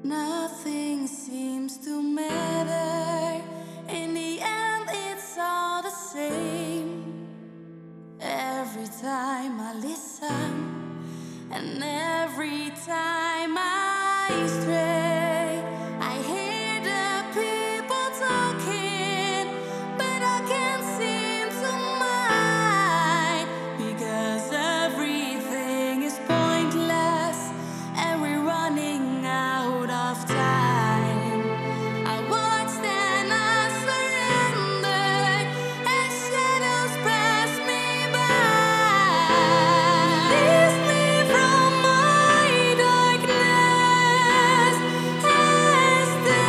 Nothing seems to matter. In the end, it's all the same. Every time I listen, and every time I stray, I hear the people talking, but I can't seem to mind because everything is pointless and we're running out of time. I watched and I surrendered as shadows pass me by. Release me from my darkness and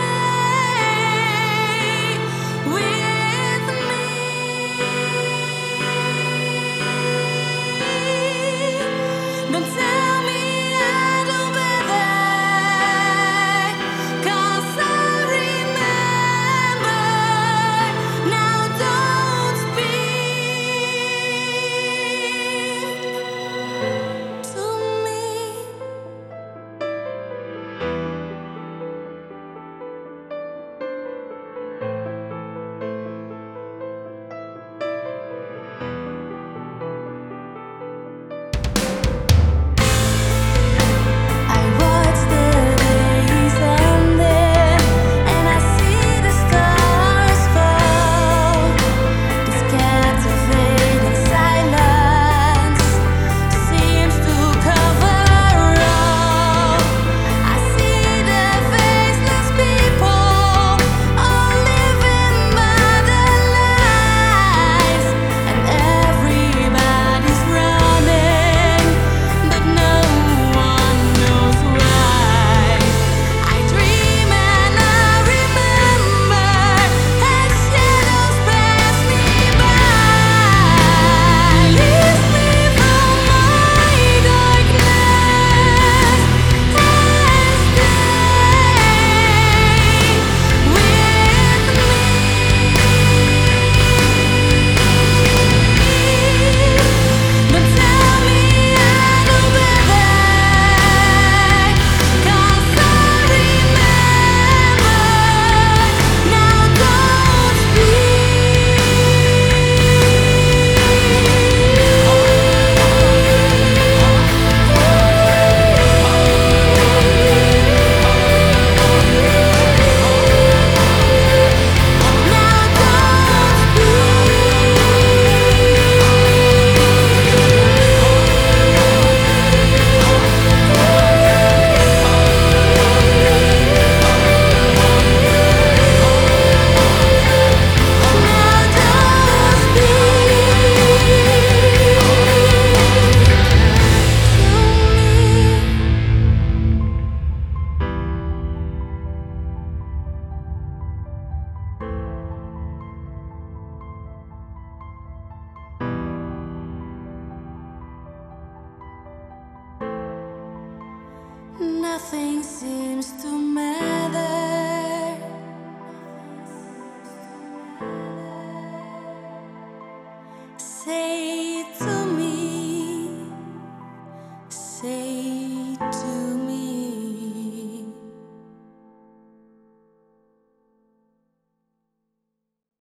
stay with me. Don't tell me I do better, 'cause I remember. Now don't speak to me. I watch the days ending, and I see the stars fall. This captivating silence seems to cover all. I see the faceless people all living by their lives, and everybody's running, but no one knows why. I dream and I remember as shadows pass me by. Release me from my darkness and stay with me. Don't tell me I do better, 'cause I remember. Now don't speak. Now nothing seems to matter. Say